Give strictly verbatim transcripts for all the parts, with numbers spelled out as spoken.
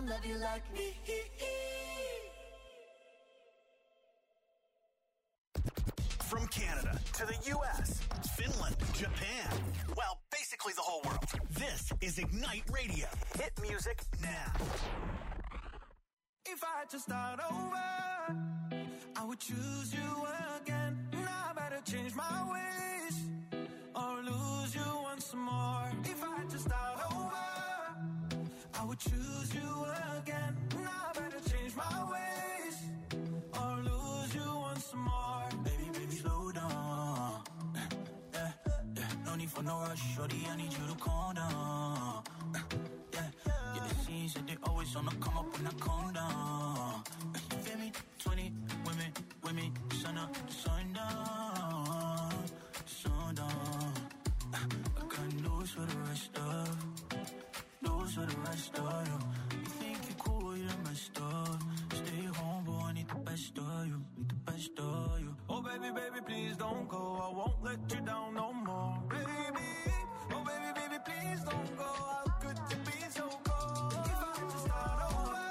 one love you like me. From Canada to the U S, Finland, Japan, well, basically the whole world. This is Ignite Radio. Hit music now. If I had to start over, I would choose you again. Now I better change my ways or lose you once more. If I had to start over, I would choose you again. Now I better change my ways or lose you once more. Baby, baby, slow down. Yeah, yeah. No need for no rush, shorty, I need you to calm down. Yeah, yeah, the scenes that they always on the come up when I calm down. You feel me? twenty women with me, sun up, sun down, sun down. I got news for the rest of, news for the rest of you. You think you're cool, you're messed up. Stay home, boy, I need the best of you, need the best of you. Oh baby, baby, please don't go, I won't let you down no more. Baby, oh baby, baby, please don't go. How could you be so cold? If I had to start over,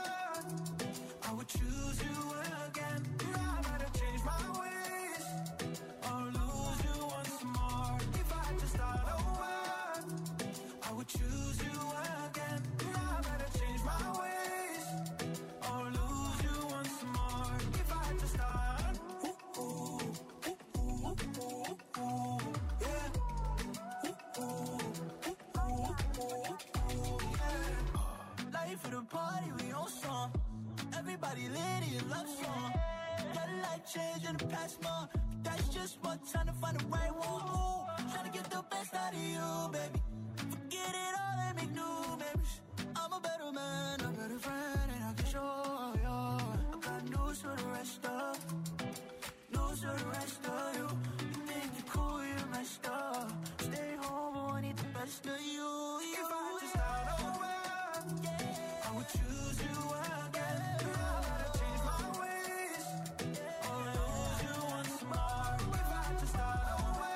I would choose you again. Now I better change my ways or lose you once more. If I had to start over, I would choose you again. Now I better change my ways or lose you once more. If I had to start, ooh, ooh, ooh, ooh, ooh, ooh, yeah. Ooh, ooh, ooh, ooh, ooh, yeah. Life of the party, we on song. Everybody lit in love song. Got a life change in the past month. That's just one time to find the right one. Ooh, tryna get the best out of you, baby. Forget it all and make new memories. I'm a better man, a better friend, and I can show you. I got news for the rest of, news for the rest of you. You think you're cool, you're messed up. Stay home, I need the best of you. If I had to start over, I would choose you again. Now I gotta change my ways or lose you once more. If I had to start over,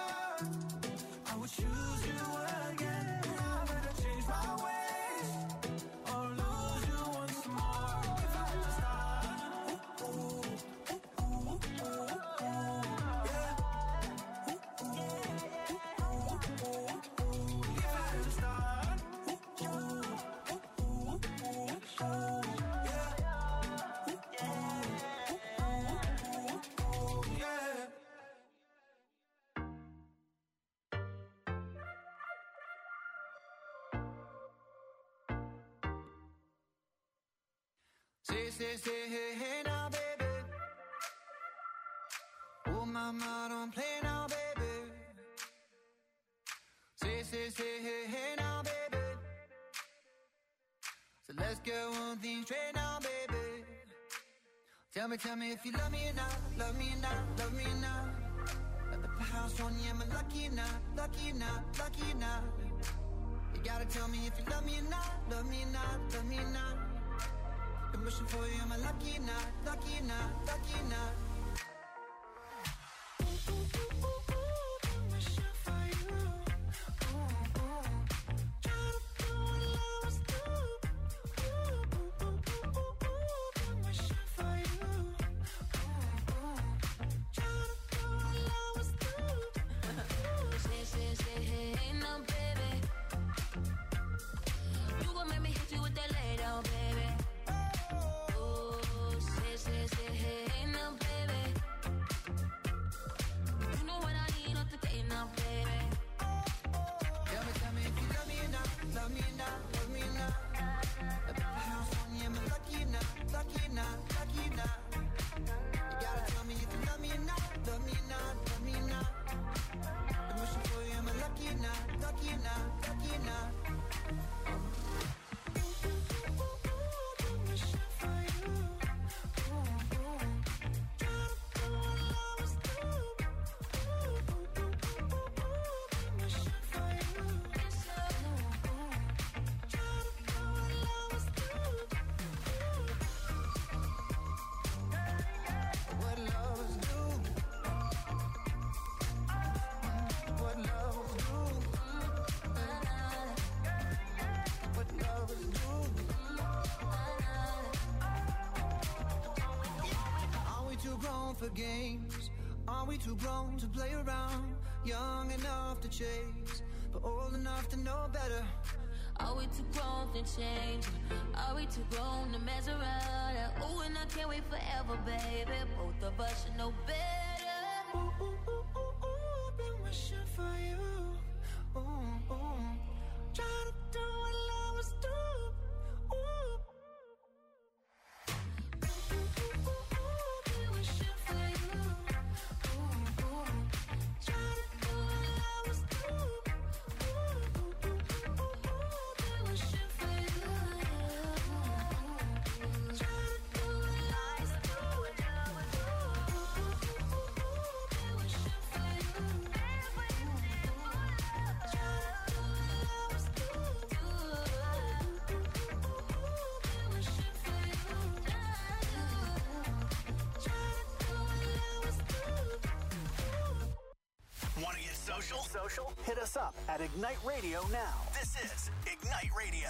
I would choose you again. Now I better change my ways or lose you once more. If I had to start, ooh, ooh, ooh, ooh, ooh, yeah. Ooh, ooh, ooh, ooh, ooh. If I had to start, ooh, ooh, ooh, ooh, ooh, yeah. Say, say, say, hey, hey now, baby. Oh, mama, don't play now, baby. Say, say, say, hey, hey now, baby. So let's get one thing straight now, baby. Tell me, tell me if you love me or not, love me or not, love me or not. At the house on you, am I lucky or not, lucky or not, lucky or not? You gotta tell me if you love me or not, love me or not, love me or not. I'm wishing for you, am I lucky or not, lucky or not, lucky or not? Ooh, ooh, ooh, ooh, ooh, I'm wishing for you. Ooh, ooh. Try to do what lovers do. Ooh, ooh, ooh, ooh, ooh, ooh, I'm wishing for you. Ooh, ooh. Try to do what lovers do. Say, say, say, hey, hey, now, baby. You gon' make me hit you with that lay down, baby. Oh, say, say, say, hey, now, baby. too grown for games? Are we too grown to play around? Young enough to chase, but old enough to know better. Are we too grown to change? Are we too grown to mess around? Ooh, and I can't wait forever, baby. Both of us should know better. Ooh, ooh, ooh, ooh, ooh, been wishing for you. Ooh, ooh. Trying to do what lovers do. Ooh. Ooh, ooh, ooh, ooh, ooh, been wishing for you. Ooh, ooh. Trying to do what lovers do. Ooh, ooh, ooh, ooh, ooh, been wishing for you. Trying to do what lovers do. Ooh, ooh, ooh, ooh, been wishing for you. Want to get social? Social? Hit us up at Ignite Radio now. This is Ignite Radio.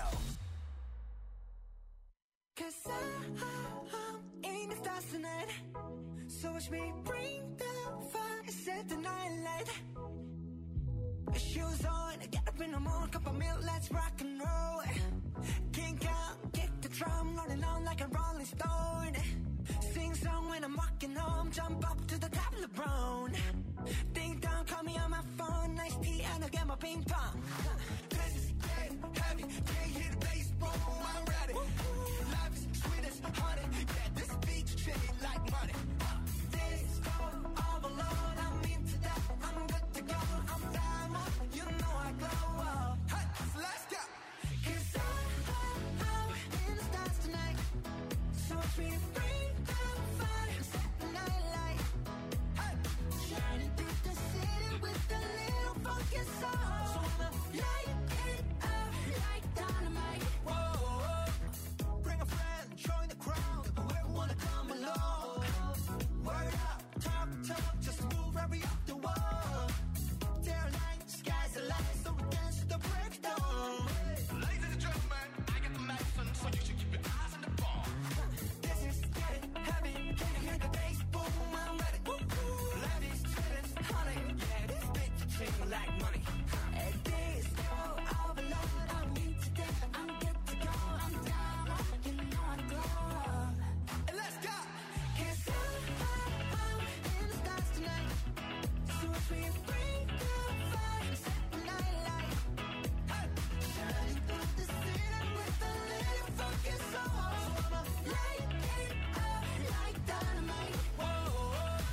Cause I, I'm in the stars tonight. So watch me bring the fire, set the night light. Shoes on, get up in the morning, cup of milk, let's rock and roll. Kink out, kick the drum, rolling on like a rolling stone. Sing song when I'm walking home, jump up to the top of the brown. Ding dong, call me on my phone, nice tea and I'll get my ping pong. This is getting heavy, can't hear the bass, boom, I'm ready. Life is sweet as honey, yeah, this beach shade like money. This go all alone, I'm into that, I'm good to go, I'm diamond, you know I glow. Hey, so let's go. Cause I, I, I'm in the stars tonight, so watch me bring the fire, set the night light. Hey, shining through the city with a little funky soul. So I'ma light it up like dynamite. Whoa, bring a friend, join the crowd, whoever wanna come along. Word up, talk, talk, just move right up the wall. They're like, sky's the limit, so we dance to the breakdown. Ladies and gentlemen, I got the medicine, so you should keep your eyes on the ball. This is getting heavy, can you hear the bass? Boom, I'm ready. Ladies, students, honey, yeah, this bitch treat me like money. At this go overload, I'm into that, I'm good to go, I'm down, you know I glow. And let's go. Cause I, I, I'm in the stars tonight, so as we bring the fire, set the night light. Hey, shining through the city with a little funky soul. So I'ma light it up like dynamite. Whoa,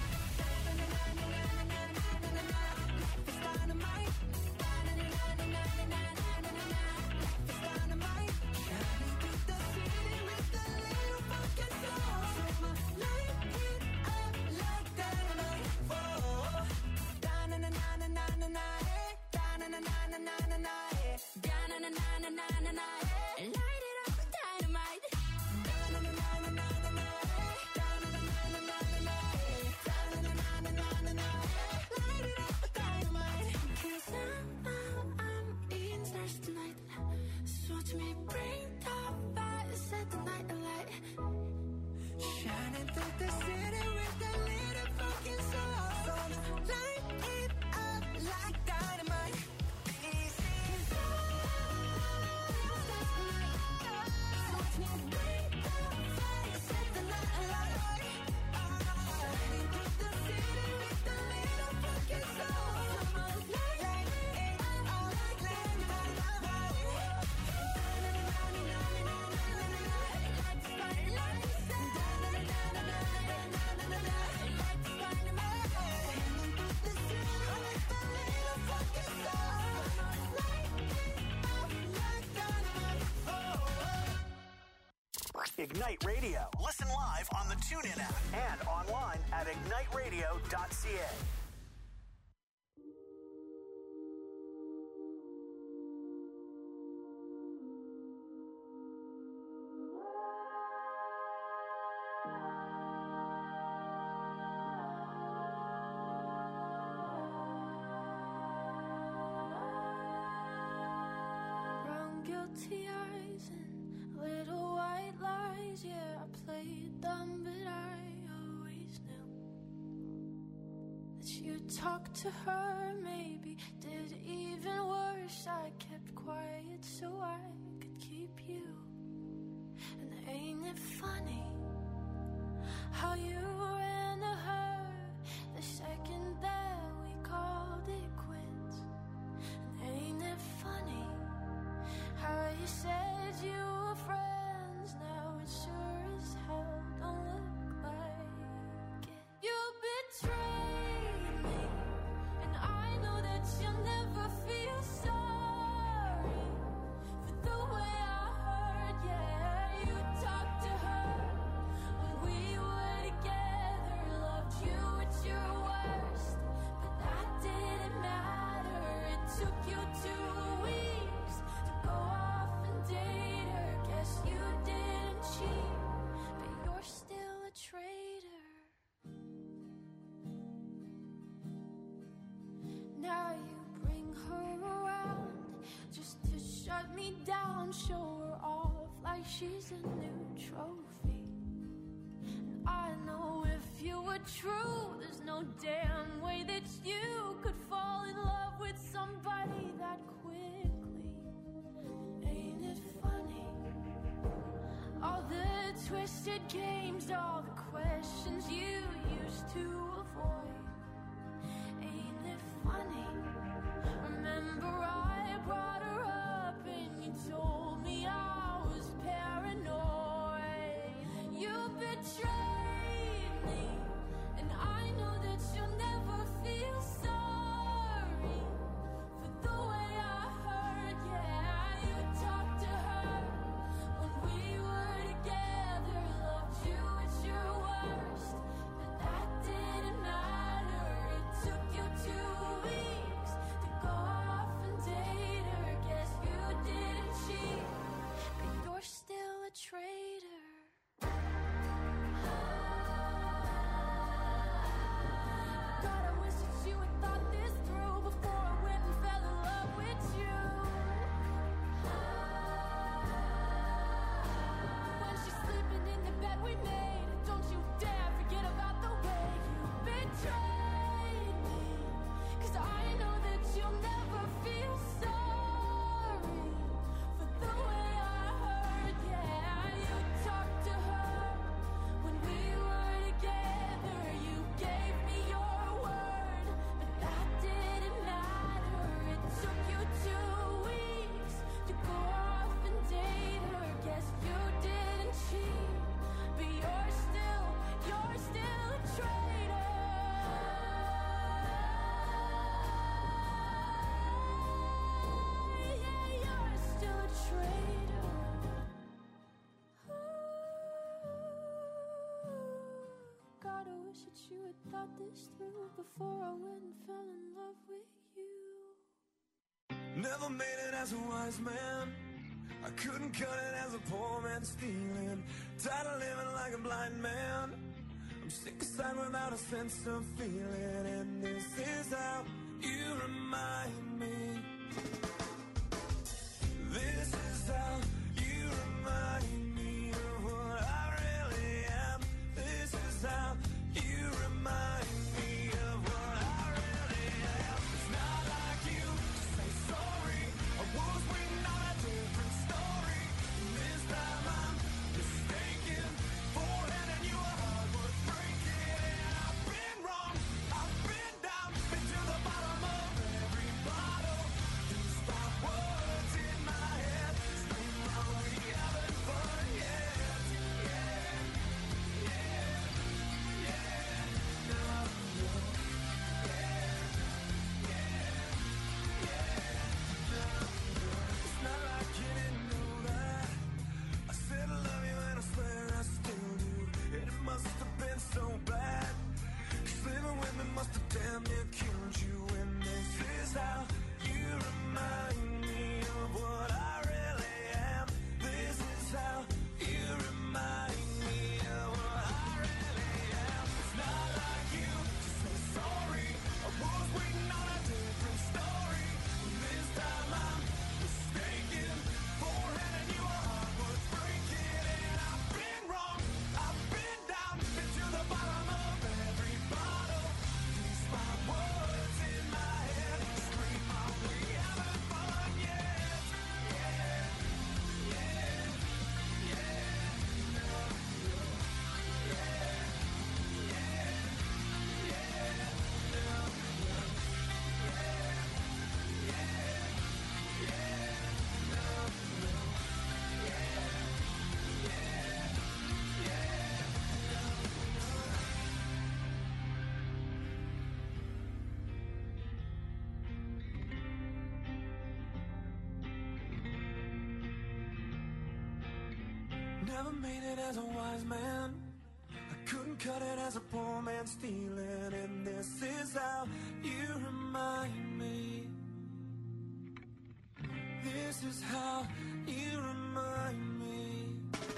life is dynamite. Life is dynamite. Shining through the city with a little funky soul. So I'ma light it up like dynamite. Whoa, da-na-na-na-na-na-na, hey. Da-na-na-na-na-na-na, hey. Da-na-na-na-na-na-na, hey. Light it up with dynamite. Da-na-na-na-na-na-na, hey. Da-na-na-na-na-na-na, hey. Da-na-na-na-na-na-na, hey. Light it up with dynamite. 'Cause I'm, I'm, I'm in stars tonight. So watch me bring the fire, set the night alight. Shining through the city with a little fucking soul. So light it up like dynamite. This is so watch me bring the fire, set the night alight. Shining through the city with a little fucking soul. So light it up like dynamite. Ignite Radio. Listen live on the TuneIn app and online at ignite radio dot c a. Brown guilty eyes and little white lies. Yeah, I played dumb, but I always knew you talked to her, maybe did even worse. I kept quiet so I could keep you. And ain't it funny how you ran to her the second that we called it quits? And ain't it funny how you said you were friends, now it sure as hell don't look like it. You betrayed me, and I know that you'll never feel sorry for the way I hurt. Yeah, you talked to her when we were together, loved you at your worst, but that didn't matter. It took you two weeks to go off and date her. Guess you didn't cheat, but you're still a traitor. Now you bring her around just to shut me down, show her off like she's a new trophy. And I know if you were true, there's no damn way that you could fall in love with somebody that quickly. Ain't it funny? All the twisted games, all the questions you used to avoid. Ain't it funny? Remember I brought her up and you told me I was paranoid. You betrayed me, and I know that you'll never feel sorry for the way I hurt. Yeah, you talked to her when we were together, loved you at your worst, but that didn't matter. It took you two weeks to go off and date her. Guess you didn't cheat, but you're still a traitor. God, I wish that you had thought this through before I went and fell in love with you. When she's sleeping in the bed we made, don't you dare forget about the way you betrayed me. 'Cause I know that you'll never feel sorry for the way I hurt. Yeah, you talked to her when we were together. You gave me your word, but that didn't matter. It took you two weeks to go off and date her. Guess you didn't cheat, but you're still, you're still a traitor. Yeah, you're still a traitor. God, I wish that you had thought this through before I went and fell in love with you. Never made it as a wise man. I couldn't cut it as a poor man stealing. Tired of living like a blind man. I'm sick aside without a sense of feeling. And this is how you remind me. This is how you remind me of what I really am. This is how you remind me of what I really am. It's not like you to say sorry. I was waiting on a different story. And this time I'm mistaken for handing you a heart worth breaking. And I've been wrong, I've been down, been to the bottom of every bottle. These five words in my head scream my never made it as a wise man. I couldn't cut it as a poor man stealing. And this is how you remind me. This is how you remind me.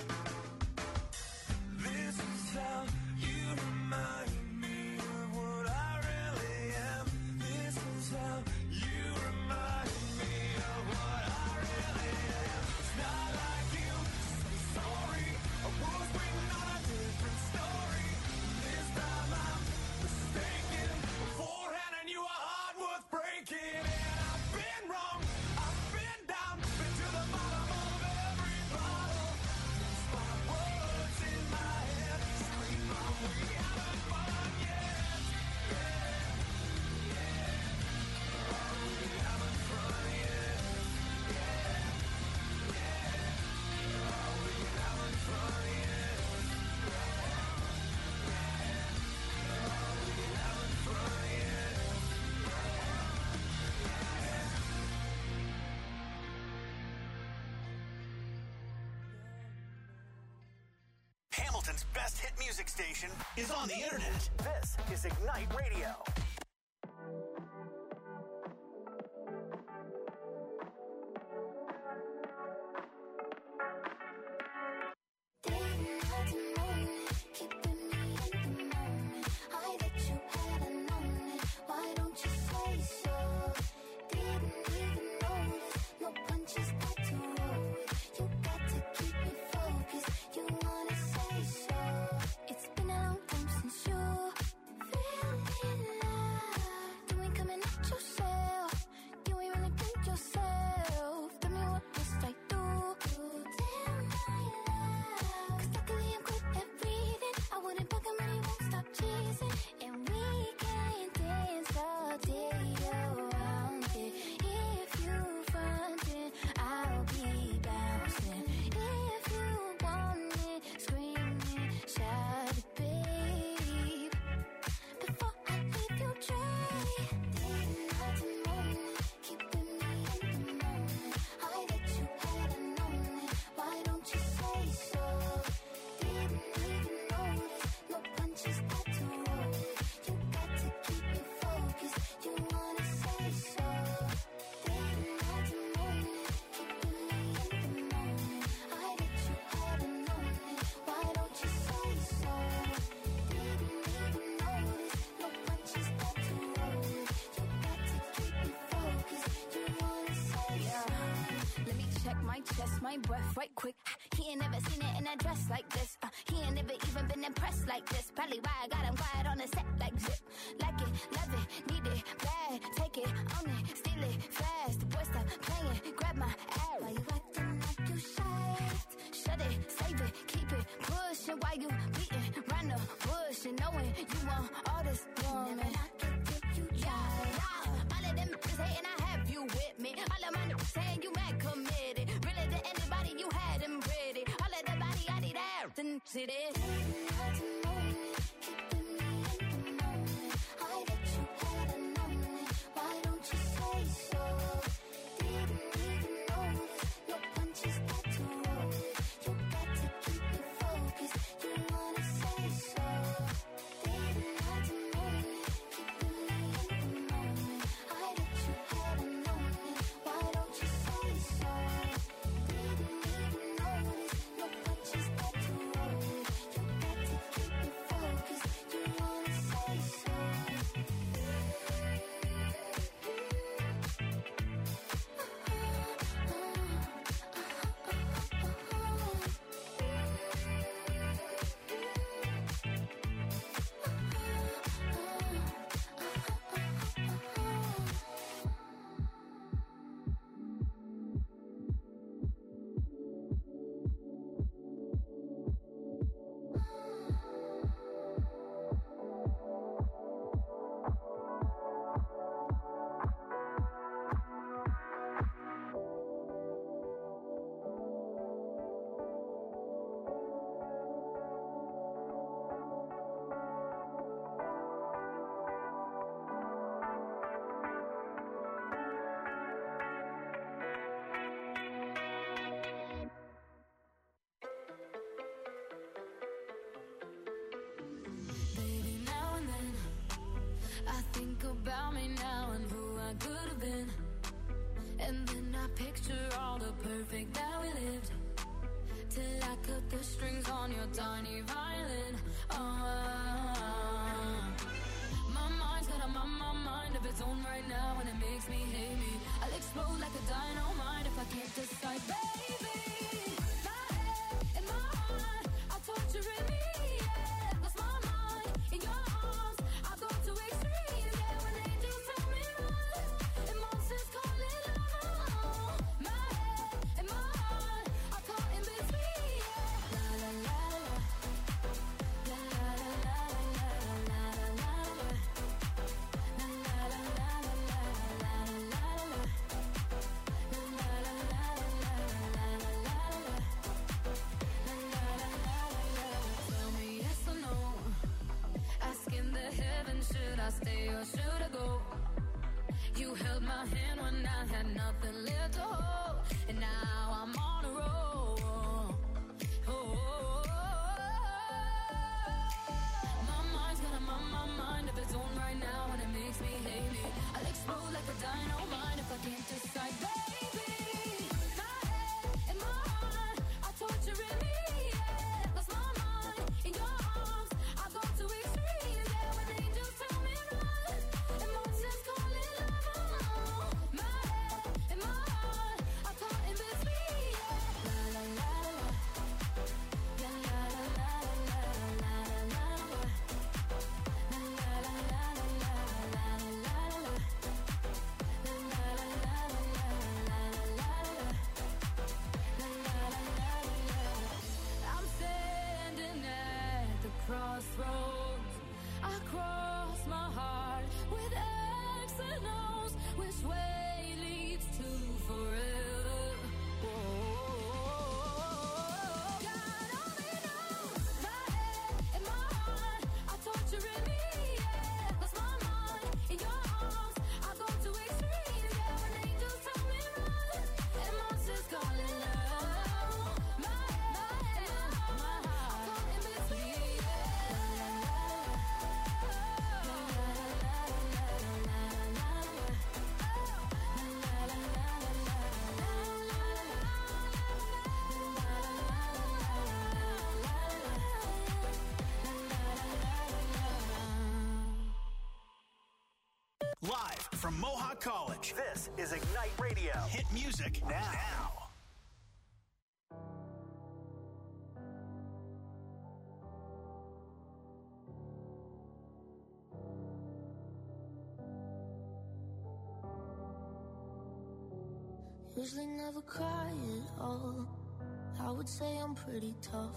This is how you remind me of what I really am. This is how you remind me of what I really am. It's not like you to say sorry. I was waiting on a different story. This time I'm mistaken. Beforehand I knew a heart worth breaking. And I've been wrong. I've been down. Been to the bottom of every bottle. Lost my words in my head. Scream out, we haven't fun yet. Yeah, yeah. Oh, we haven't fun yet. Yeah, yeah. Oh, we haven't fun yet. Hamilton's best hit music station is on the internet. This is Ignite Radio. It's been a long time since you fell in love. You ain't coming out yourself. You ain't really been yourself. Tell me what must I do to tell my love? Cause luckily I'm quick at reading. I wouldn't bug him and he won't stop teasing. And we can dance all day around it. If you frontin', I'll be bouncing. If you want it, screaming, shout it, babe. Before I leave you dry, day and night and morning, keeping me in the moment. I that you hadn't known it. Why don't you say so? Didn't even notice. No punches got to roll. You got to keep me focused. You wanna say so? Day and night and morning, keeping me in the moment. I that you hadn't known it. Why don't you say so? Didn't even notice. No punches got to roll. You got to keep me focused. You wanna say so? Let me check my chest, my breath right quick. He ain't never seen it in a dress like this. Uh, he ain't never even been impressed like this. Probably why I got him quiet on the set like zip. Like it, love it, need it, bad. Take it, own it, steal it, fast. The boy stop playing, grab my ass. Why you acting like you shy? Shut it, save it, keep it pushing while you beating round the bush and knowing you want all this woman. Never knock it till you Yeah, try. yeah. All of them is hating, I have you with me. All of my niggas saying you mad committed. Really to anybody you had them ready. All of the body I need out and see this. Day and night and morning, keeping me in the moment. I that you hadn't known it. Why don't you say so? Didn't even notice. No punches got to roll. You got to keep me focused. You wanna say so? Day and night and morning, keeping me in the moment. I that you hadn't known it. Why don't you say so? Didn't even notice. No punches got to roll. You picture all the perfect that we lived, till I cut the strings on your tiny violin. Uh, my mind's got a my, my mind of its own right now, and it makes me hate me. I'll explode like a dynamite if I can't decide, baby. My head and my heart are torturing me. Yeah, lost my mind in your arms. I go to extremes. Yeah, when angels tell me run, and monsters call it love. My head and my heart are caught in between. Yeah, la la la la, la la la la la la la la, la la la la la la la la. Tell me yes or no. Asking the heavens, should I stay or should I go? You held my hand when I had nothing left to hold, and now I'm on a roll. Oh, my mind's got a my, my mind of its own right now, and it makes me hate me. I'll explode like a dynamite if I can't decide, baby. My head and my heart are torturing me. Yeah, lost my mind in your arms. I go to extremes. Yeah, when angels tell me run, and monsters call it love. My head and my heart are caught in between. Yeah, la la la la, la la la la la la la la, la la la la la la la la. I'm standing at the crossroads. I cross my heart with X and O's. Which way leads to forever? Whoa. God only knows. My head and my heart are torturing me. Yeah, lost my mind in your arms. I go to extremes. Yeah, when angels tell me run, and monsters call it love. My head and my heart are caught in between. Live from Mohawk College, this is Ignite Radio. Hit music now. now. Usually never cry at all. I would say I'm pretty tough,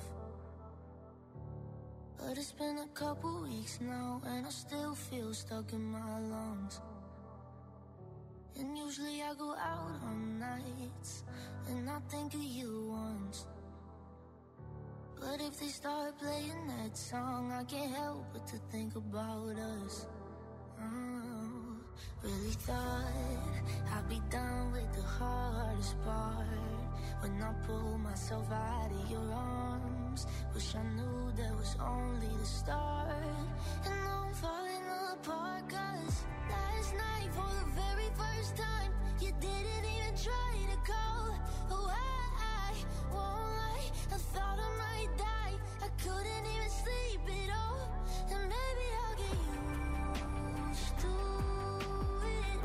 but it's been a couple weeks now, and I still feel stuck in my lungs. And usually I go out on nights, and I think of you once. But if they start playing that song, I can't help but to think about us. Oh, really thought I'd be done with the hardest part when I pulled myself out of your arms. Wish I knew that was only the start. And now I'm falling apart, cause last night for the very first time you didn't even try to call. Oh, I, I won't lie, I thought I might die. I couldn't even sleep at all. And maybe I'll get used to it,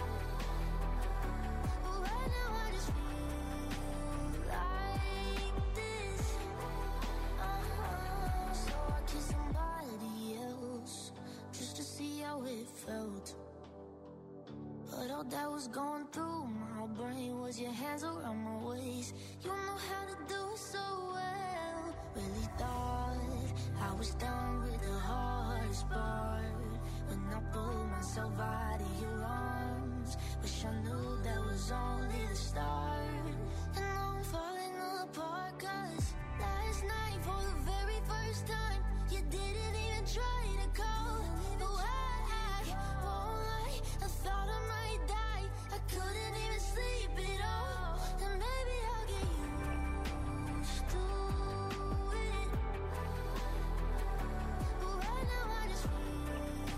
but right now I just feel like this. Uh-huh. So I kissed somebody else just to see how it felt. But all that was going through my brain was your hands around my waist. You know how to do it so well. Really thought I was done with the hardest part when I pulled myself out of your arms. Wish I knew that was only the start. And now I'm falling apart, cause last night for the very first time you didn't even try to call. Oh, I, I won't lie, I thought I might die. I couldn't even sleep at all. And maybe I'll get used to it, but right now I just feel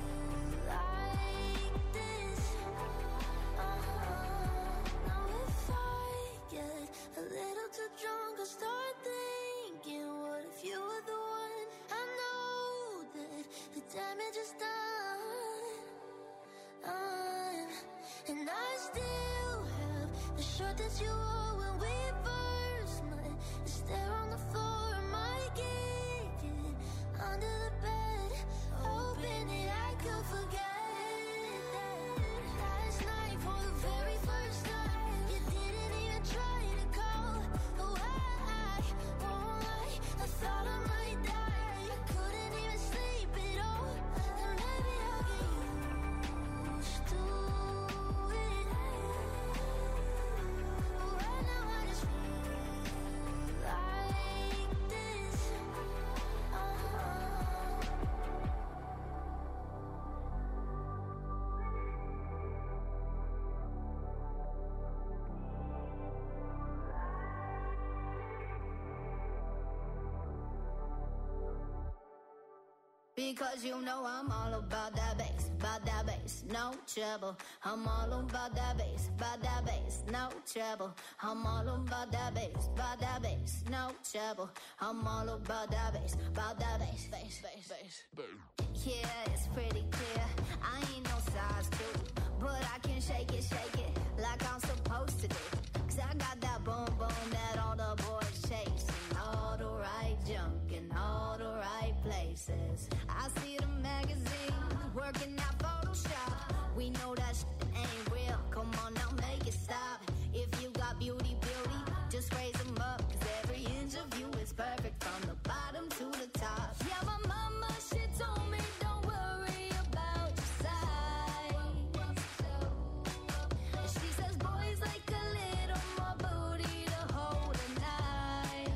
shirt that you wore when we first met. Is there on the floor of my kitchen, under the bed, hoping that I could forget that last night for the very first time. You didn't even try to call. Oh, I, I won't lie, I thought I might die. I couldn't even sleep at all, and maybe I'll get used to it. Right now I just feel like this. Uh-huh. Because you know I'm all about that bass, about that bass, no trouble. I'm all about that bass, about that bass, no trouble. I'm all about that bass, about that bass, no trouble. I'm all about that bass, about that bass, bass, bass, bass. Yeah, it's pretty clear. I ain't no size two, but I can shake it, shake it like I'm supposed to do. Cause I got that boom boom that all the boys chase, and all the right junk in all the right places. I see the magazines working out Photoshop. We know that shit ain't real. Come on now, make it stop. If you got beauty, beauty, just raise them up. Cause every inch of you is perfect from the bottom to the top. Yeah, my mama, she told me don't worry about your size. She says boys like a little more booty to hold at night.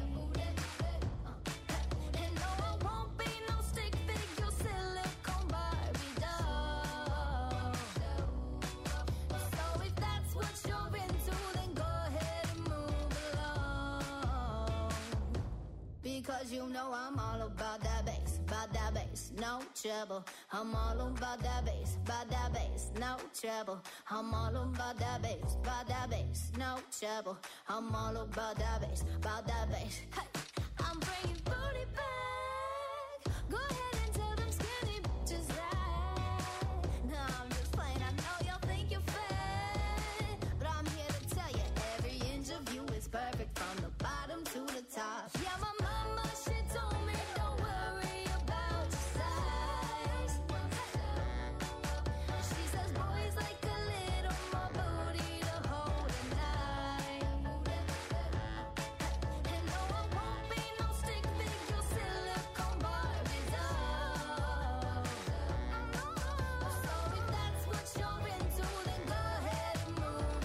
And no, I won't be no stick figure silicone Barbie doll. So if that's what you're into, then go ahead and move along. Because you know I'm all about that bass, about that bass, no trouble. I'm all about that bass, about that bass, no trouble. I'm all about that bass, about that bass, no trouble. I'm all about that bass, about that bass. Hey, I'm bringing booty back. Go ahead and tell them skinny bitches that. No, I'm just playing. I know y'all think you're fat, but I'm here to tell you every inch of you is perfect from the bottom to the top. Yeah, my mama, she told me don't worry about your size. She says boys like a little more booty to hold at night. And no, I won't be no stick figure silicone Barbie doll. So if that's what you're into, then go ahead and move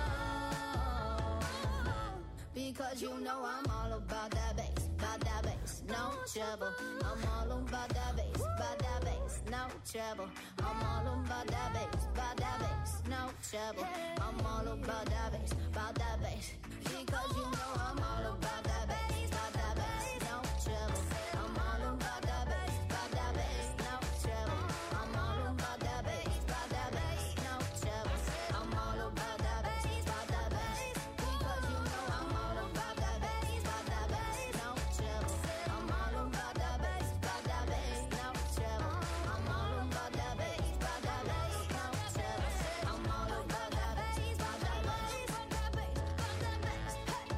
along. Because you know I'm all about that bass, about that bass, no trouble. I'm all about that bass, about that bass, no trouble. I'm all about that bass, about that bass, no trouble. I'm all about that bass, about that bass. Because you know I'm all about that bass, about that bass, no trouble. I'm all about that bass, about that bass, no trouble. I'm all about that bass, about that bass, no trouble. I'm all about that bass, about that bass. Because you know I'm all about that bass, about that bass, no trouble. I'm all about that bass, about that bass, no trouble. I'm all about that bass, about that bass, no trouble. I'm all about that bass, about that bass, about that bass, about that bass.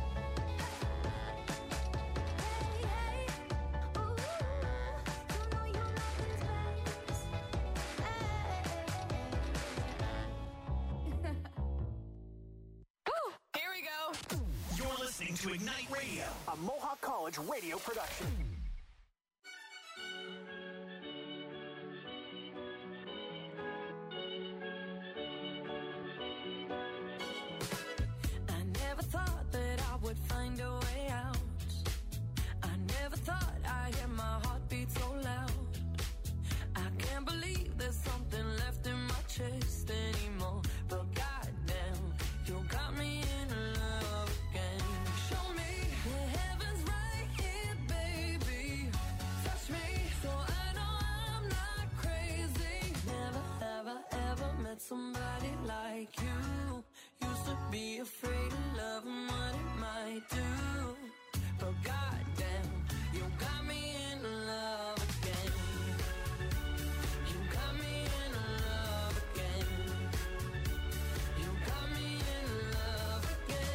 Hey, hey, hey, ooh, you know you love this bass. Hey. Here we go. You're listening to Ignite Radio, a Mohawk College radio production. I never thought that I would find a way out. I never thought I'd hear my heartbeat so loud. I can't believe there's something left in my chest anymore. But goddamn, you got me in love again. Show me the heavens right here, baby. Touch me so I know I'm not crazy. Never, ever, ever met somebody like you. Used to be afraid of love and what it might do. But goddamn, you got me in love again. You got me in love again. You got me in love again.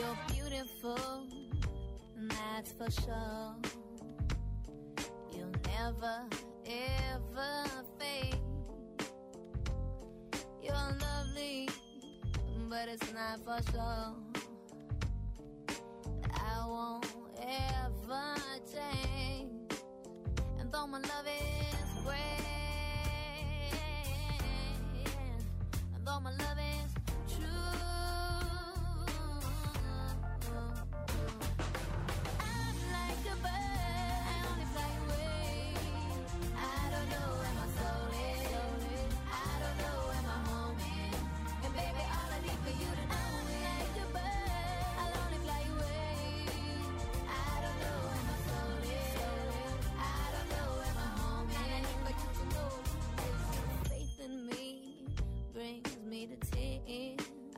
You're beautiful, that's for sure. You'll never, ever fade. You're lovely, but it's not for sure. I won't ever change. And though my love is great, and though my love is true, I'm like a bird, I only fly away. I don't know where my soul is, I don't know where my home is. And baby, all I need for you to know is like a bird, I'll only fly away. I don't know where my soul is, I don't know where my home is. And I need for you to know this faith in me brings me to tears.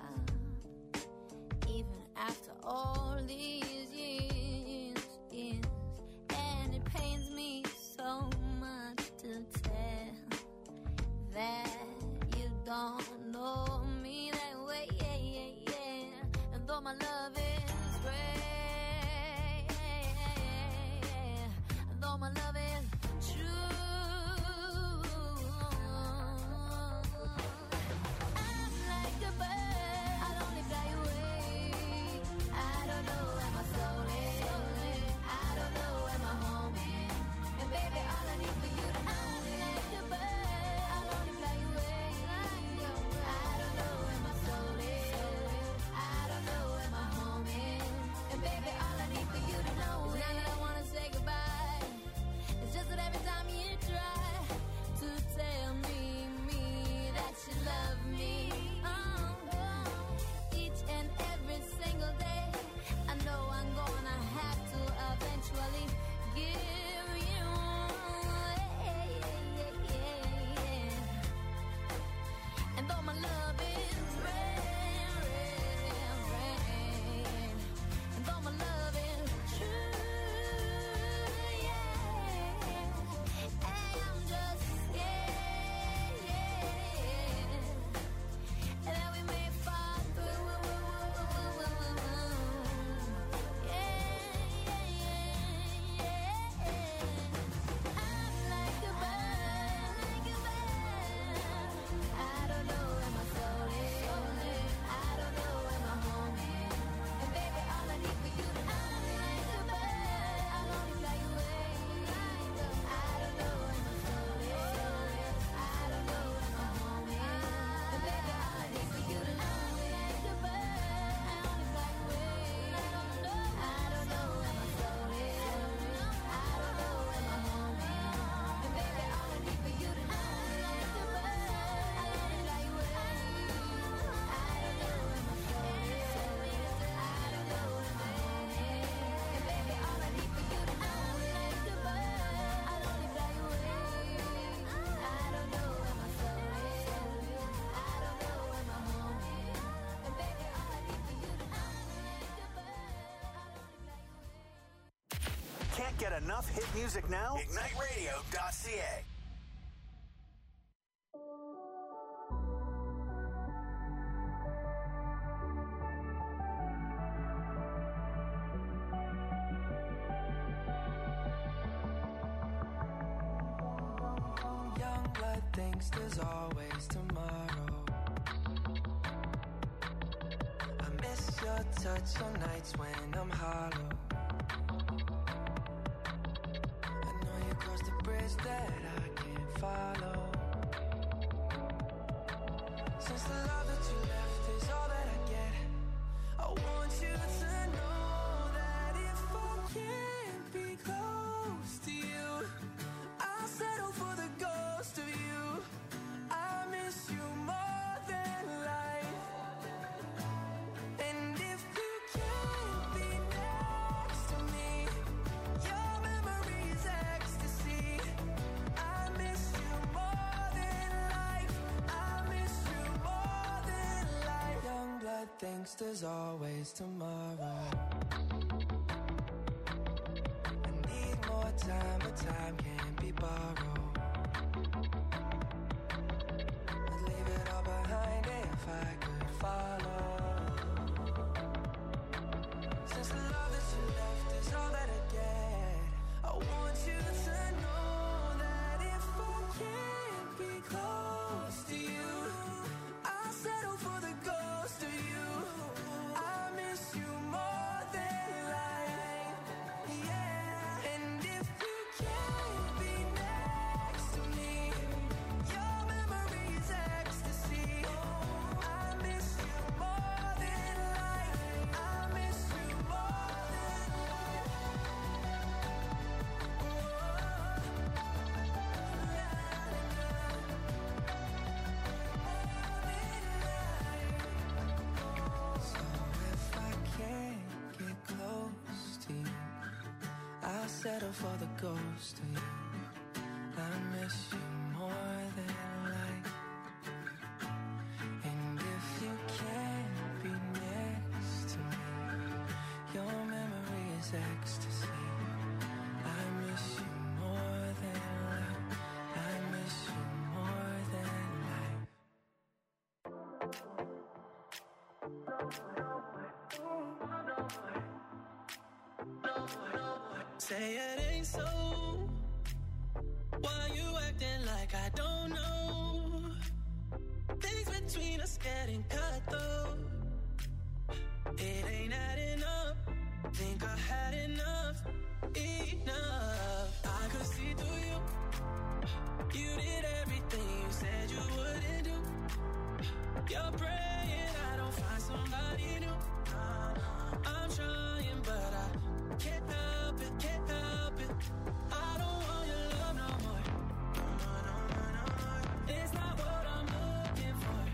Even after all these years, years, and it pains me so much to tell that you don't know me that way, yeah, yeah, yeah. And though my love is great, and though my love is true, I'm like a bird, I'll only fly away. I don't know where my soul is, I don't know where my home is. And baby, all I need for you to know is like a bird, I'll only fly away. I don't know where my soul is, I don't know where my home is. And baby, all I need for you to know is not that I wanna say goodbye. It's just that every time you try to tell me, me, that you love me, oh, each and every single day, I know I'm gonna have to eventually give you away. And though my love is rare, rare, rare, and though my love is true, yeah, I'm just scared, yeah, that we may fall through, yeah, yeah, yeah. I'm like a bird, like a bird. I don't know where my soul is, I don't know where my home is. And baby, all I need for you to know is like a bird, I'll only fly away. I don't know where my soul is, I don't know where my home is. And baby, all I need for you to know is like a bird, I'll only fly away. I don't know where my soul is, I don't know where my home is. And baby, all I need for you to know is like a bird, I'll only fly away. I don't know where my soul is, I don't know where my home is. And baby, all I need for you to know is like a bird, I'll only fly away. I don't know where my soul is, I don't know where my home is. And baby, all I need for you to know is like a bird, I'll only fly away. Can't get enough hit music now? ignite radio dot c a. Young blood thinks there's always tomorrow. I miss your touch on nights when I'm hollow. I know you crossed the bridge that I can't follow. Since the love that you left is all that I get, I want you to know that if I can't be close to you, I'll settle for the ghost of you. I miss you more than life. And if you can't be next to me, your memory's ecstasy. I miss you more than life. I miss you more than life. Young blood thinks there's always tomorrow. I need more time, but time can't be borrowed. I'd leave it all behind if I could follow. settle for the ghost of you. I miss you more than life. And if you can't be next to me, your memory is ecstasy. I miss you more than life. I miss you more than life. Say it ain't so. Why you acting like I don't know? Things between us getting cut though. It ain't adding up. Think I had enough, enough. I could see through you. You did everything you said you wouldn't do. You're praying I don't find somebody new. I'm trying but I can't help it, can't help it. I don't want your love no more. No, no, no, no, no. It's not what I'm looking for.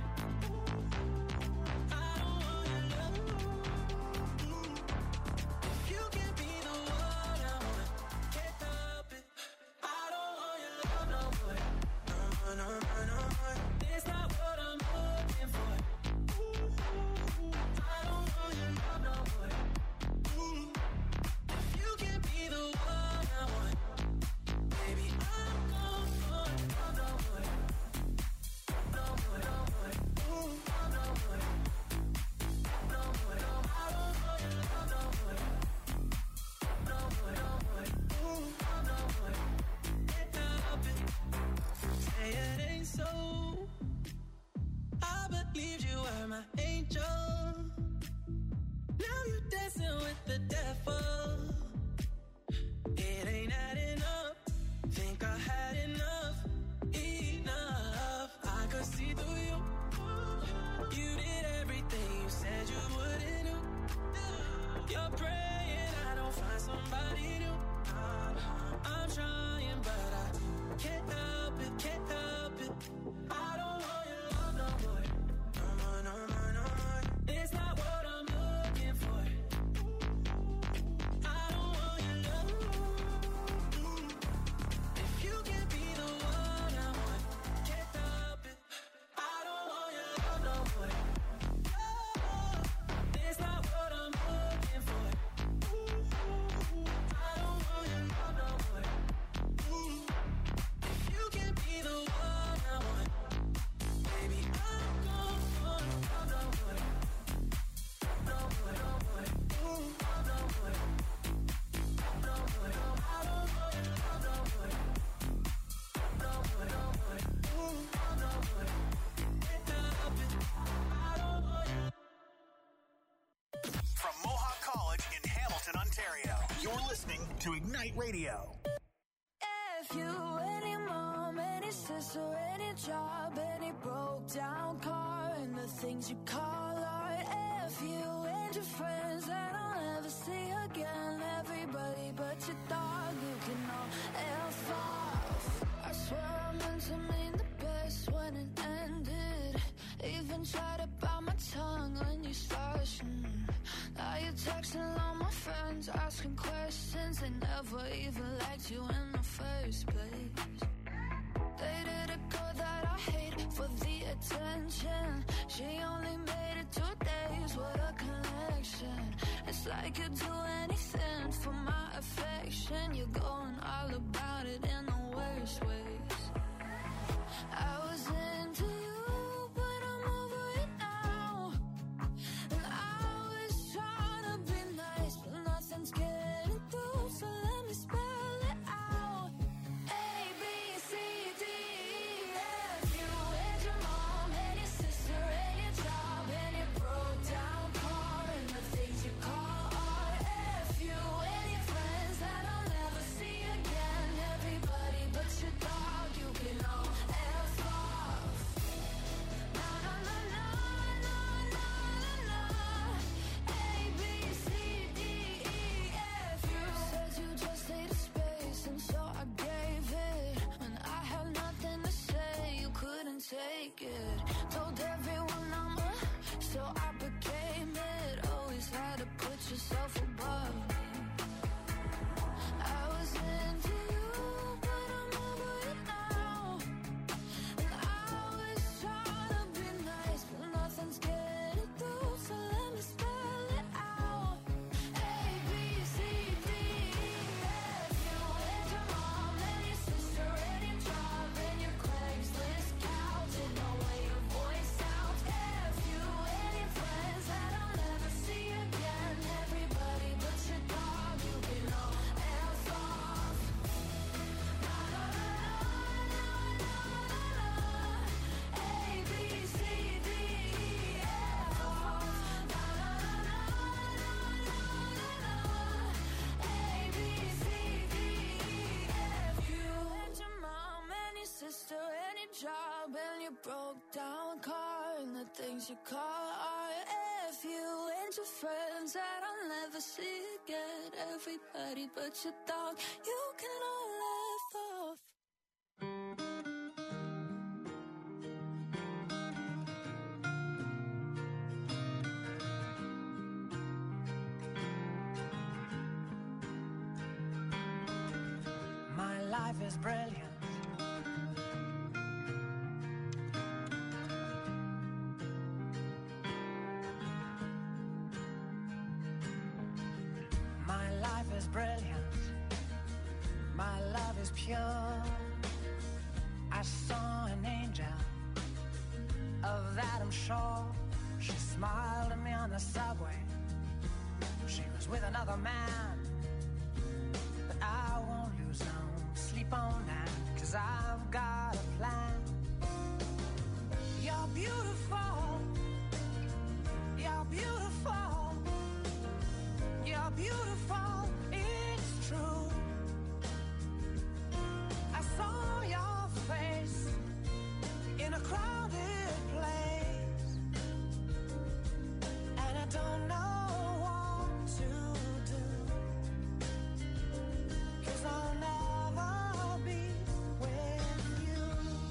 I don't want your love. If you can be the one I want, can't help it. I don't want your love no more. No, no, no, no more. It's not what I'm looking for. I don't want your love no more. If you can be the one I want, baby, I'm gone for love no more. No more, no more. Ooh, love no more. No more, no more. I don't want your love no more. No more, no more. Ooh, love no more. Can't help it. Say it ain't so. I believed you were my angel. Now you're dancing with the devil. It ain't adding up. Think I had enough, enough. I could see through you. You did everything you said you wouldn't do. You're praying I don't find somebody new. I'm trying but I can't help it, can't help it. I don't want your love no more. No more, no more, no more. It's not what I'm looking for. I don't want your love. If you can be the one I want, can't help it. I don't want your love no more. It's not what I'm looking for. I don't want your love no more. If you can be the one I want, baby, I'm gone for love no more. No more, no more. Ooh, love no more. No more, no more. I don't want your love no more. No more, no more. Ooh, love no more. Can't help it. I don't want your. From Mohawk College in Hamilton, Ontario, you're listening to Ignite Radio. If you, any mom, any sister, any job, any broke down car, and the things you call art. If you and your friends that I'll never see again, everybody but your dog, you can all F off. I swear I meant to mean the best when it ended. Even tried to bite my tongue when you started. Mm. Now you're texting all my friends, asking questions. They never even liked you in the first place. Dated a girl that I hate for the attention. She only made it two days, what a connection. It's like you'd do anything for my affection. You're going all about it in the worst ways. I was into you, but I'm over it now. And I was trying to be nice, but nothing's getting through, so let me spell it out. A, B, C, D, E, F. You and your mom and your sister and your job and your broke down car and the things you call art. F you and your friends that I'll never see again. Everybody but your dog, you can all F off. Na na na na na na na. A, B, C, D, E, F. You said you just needed space, and so I gave it. When I had nothing to say, you couldn't take it. Told everyone I'm a, so I became it. Always had to put yourself above me. I was your broke down car and the things you call art. If you and your friends that I'll never see again, everybody but your dog, you can all laugh off. My life is brilliant. My life is brilliant. My love is pure. I saw an angel, of that I'm sure. She smiled at me on the subway. She was with another man, but I won't lose no sleep on that, 'cause I've got a plan. You're beautiful. You're beautiful. You're beautiful. It's true. I saw your face in a crowded place, and I don't know what to do, 'cause I'll never be with you.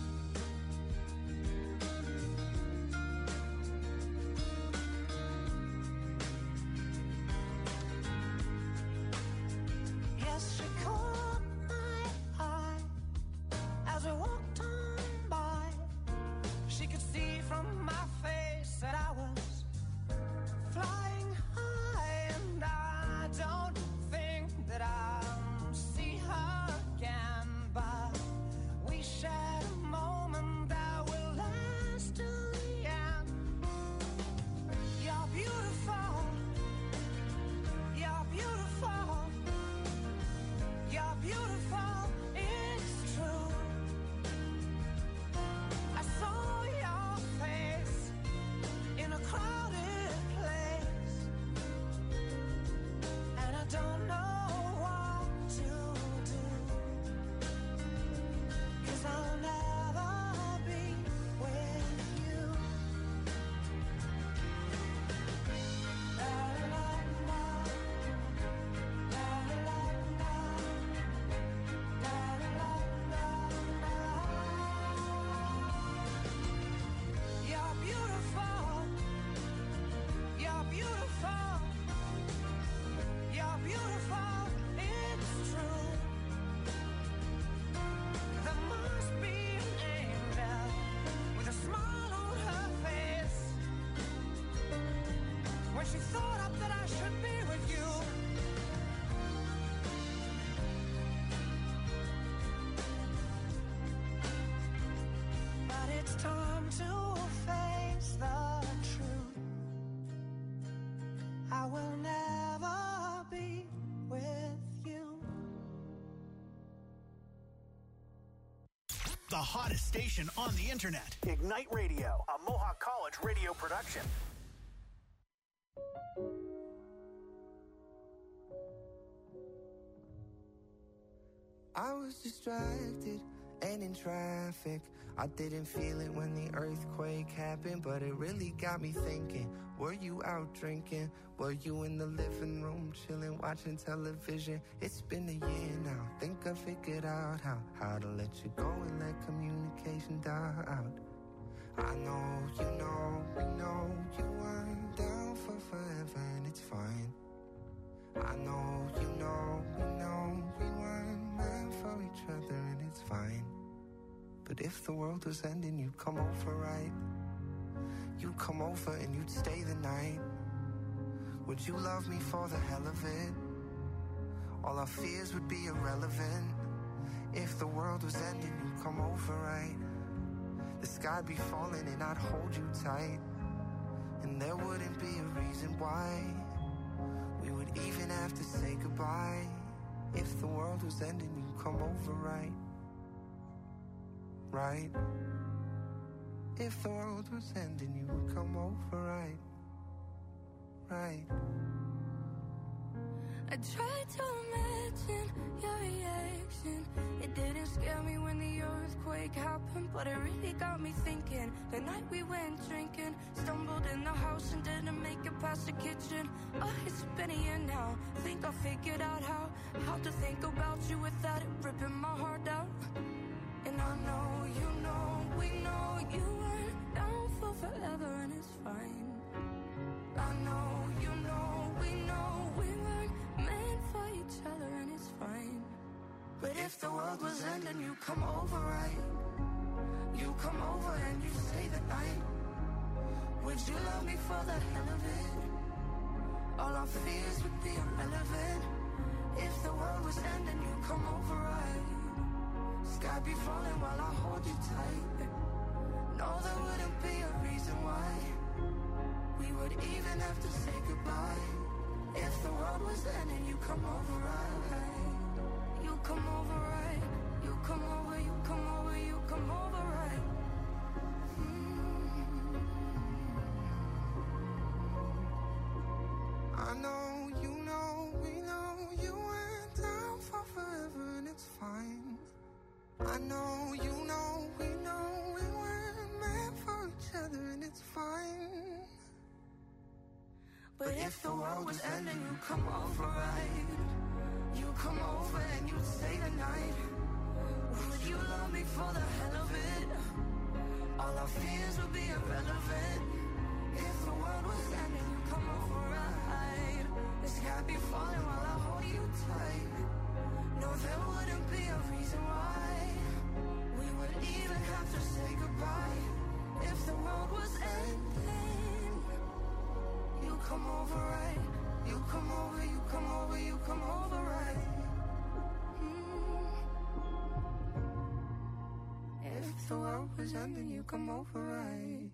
Yes, she caught my eye as we walked on by. She could see from my face that I was flying high, and I don't think that I'll see her again, but we shared a moment that will last till the end. You're beautiful. You're beautiful. You're beautiful. It's true. I saw your face in a crowded place, and I don't know what to do, 'cause I'll never be with you. La la la, la la la, la la la la. You're beautiful. You're beautiful. You're beautiful. It's true. There must be an angel with a smile on her face when she thought up that I should be with you. But it's time to face the truth. I will never be with you. The hottest station on the internet. Ignite Radio, a Mohawk College radio production. I was distracted and in traffic. I didn't feel it when the earthquake happened, but it really got me thinking. Were you out drinking? Were you in the living room chilling, watching television? It's been a year now. Think I figured out how, how to let you go and let communication die out. I know, you know, we know you weren't down for forever, and it's fine. I know, you know, we know we weren't meant for each other, and it's fine. But if the world was ending, you'd come over, right? You'd come over and you'd stay the night. Would you love me for the hell of it? All our fears would be irrelevant. If the world was ending, you'd come over, right? The sky'd be falling and I'd hold you tight, and there wouldn't be a reason why we would even have to say goodbye. If the world was ending, you'd come over, right? Right? If the world was ending, you would come over, right? Right? I tried to imagine your reaction. It didn't scare me when the earthquake happened, but it really got me thinking. The night we went drinking, stumbled in the house and didn't make it past the kitchen. Oh, it's been a year now. Think I figured out how How to think about you without it ripping my heart out. And I know, you know, we know you weren't down for forever, and it's fine. I know, you know, we know we weren't meant for each other, and it's fine. But if the world was ending, you come over, right? You come over and you stay the night. Would you love me for the hell of it? All our fears would be irrelevant. If the world was ending, you come over, right? Sky be falling while I hold you tight. No, there wouldn't be a reason why we would even have to say goodbye. If the world was ending, you come over, right? You come over, right? You come over, you come over, you come over, right? Mm-hmm. I know, you know, we know you went down for forever, and it's fine. I know, you know, we know we weren't meant for each other, and it's fine. But if the world was ending, you come over, right? You come over and you stay the night. Would you love me for the hell of it? All our fears would be irrelevant. If the world was ending, you come over, right? The sky be falling while I hold you tight. No, there wouldn't be a reason why we would even have to say goodbye. If the world was ending, you come over, right? You come over, you come over, you come over, right? Mm. If the world was ending, you come over, right?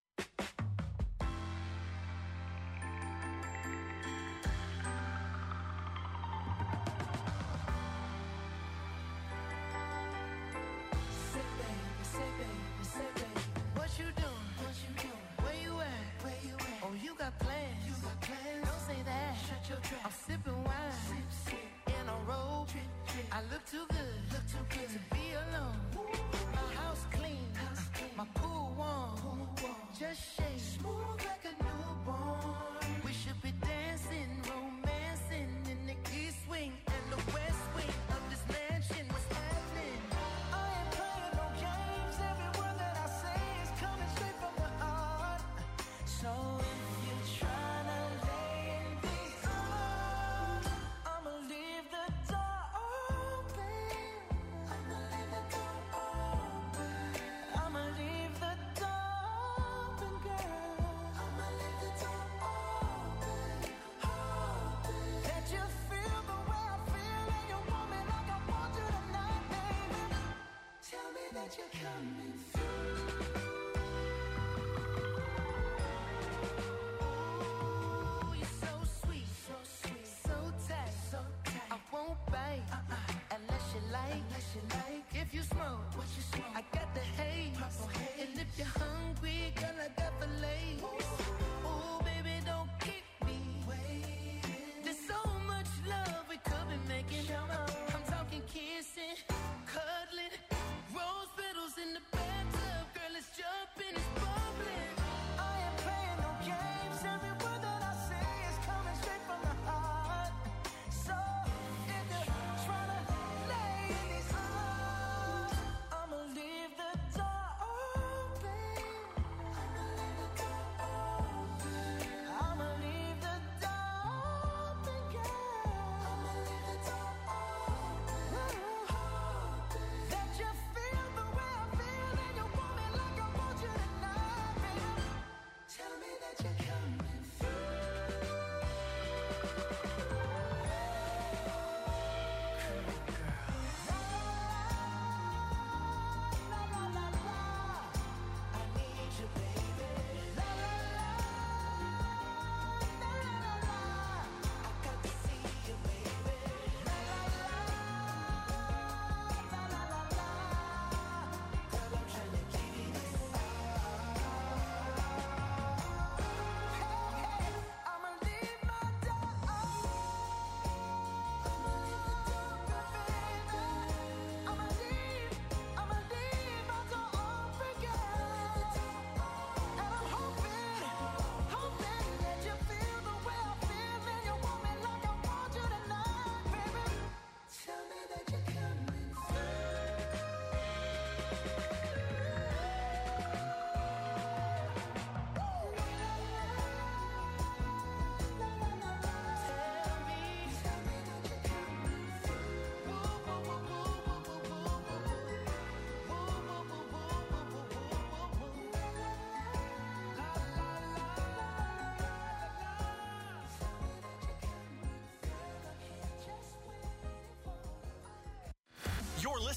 I'm sipping wine sip, sip. In a robe. Trip, trip. I look too good, look too good to be alone. My house clean, house clean. My pool warm. Pool warm. Just shake smooth like a newborn. We should be dancing, romancing in the east wing and the west wing of this mansion. What's happening? I ain't playing no games. Every word that I say is coming straight from the heart. So if you're trying to lay in these arms, I'ma leave the door open. I'ma leave the door open. I'ma leave the door open, girl. I'ma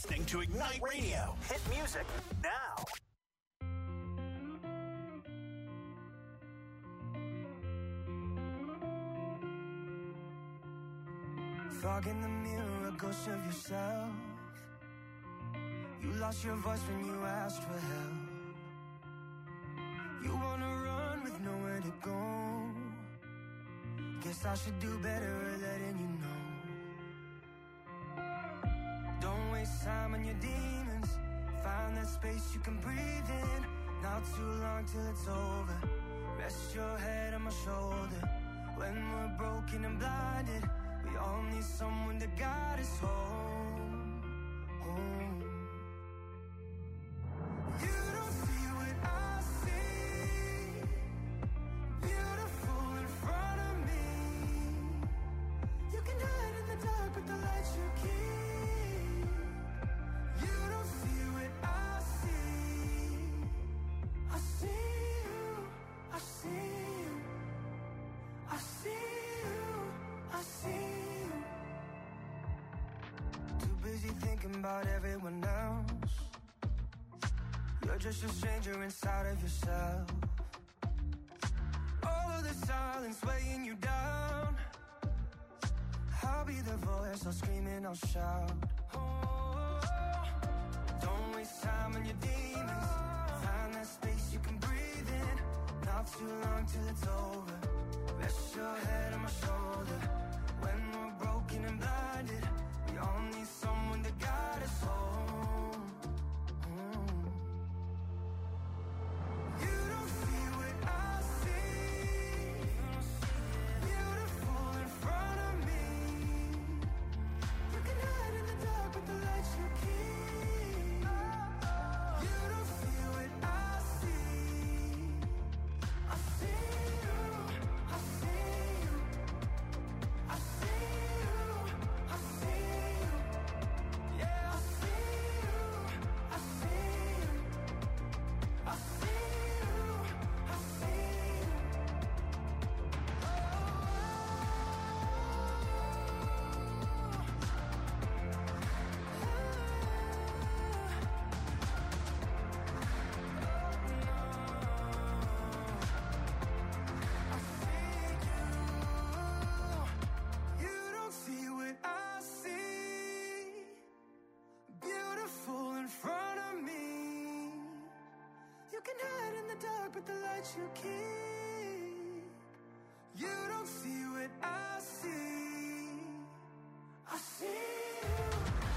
listening to Ignite Radio. Hit music now. Fog in the mirror, a ghost of yourself. You lost your voice when you asked for help. You wanna run with nowhere to go. Guess I should do better at letting you know. Don't waste time on your demons. Find that space you can breathe in. Not too long till it's over. Rest your head on my shoulder. When we're broken and blinded, we all need someone to guide us home, home. You don't see what I see. Beautiful in front of me. You can hide in the dark, but the light you keep. You don't see what I see. I see you, I see you, I see you, I see you. Too busy thinking about everyone else. You're just a stranger inside of yourself. All of the silence weighing you down. I'll be the voice, I'll scream and I'll shout. Oh, don't waste time on your demons. Find that space you can breathe in. Not too long till it's over. Rest your head on my shoulder. When we're broken and blinded, we all need someone to guide us home. Mm. You don't see what I see. Beautiful in front of me. You can hide in the dark, but the light you keep. You don't see what I see. I see you, I see you, I see you, I see you. Yeah, I see you, I see you, I see you, I see you. You don't see what I see. Beautiful in front of me. You can hide in the dark, but the light you keep. You don't see what I see. I see you.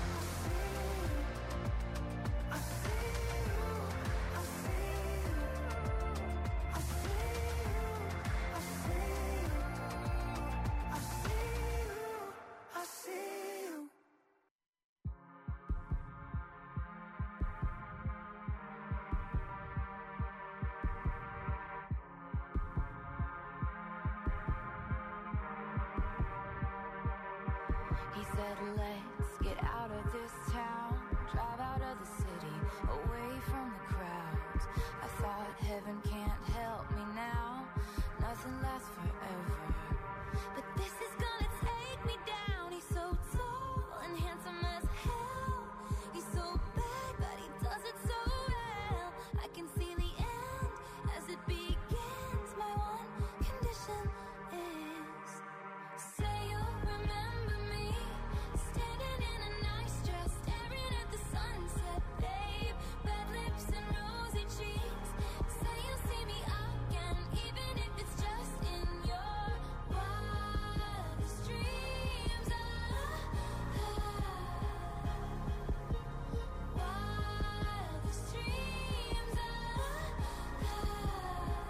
I see you. I see you. I see you. I see you. I see you. I see you. He said, let's get out of this town, drive out of the city, away from the crowds. I thought heaven can't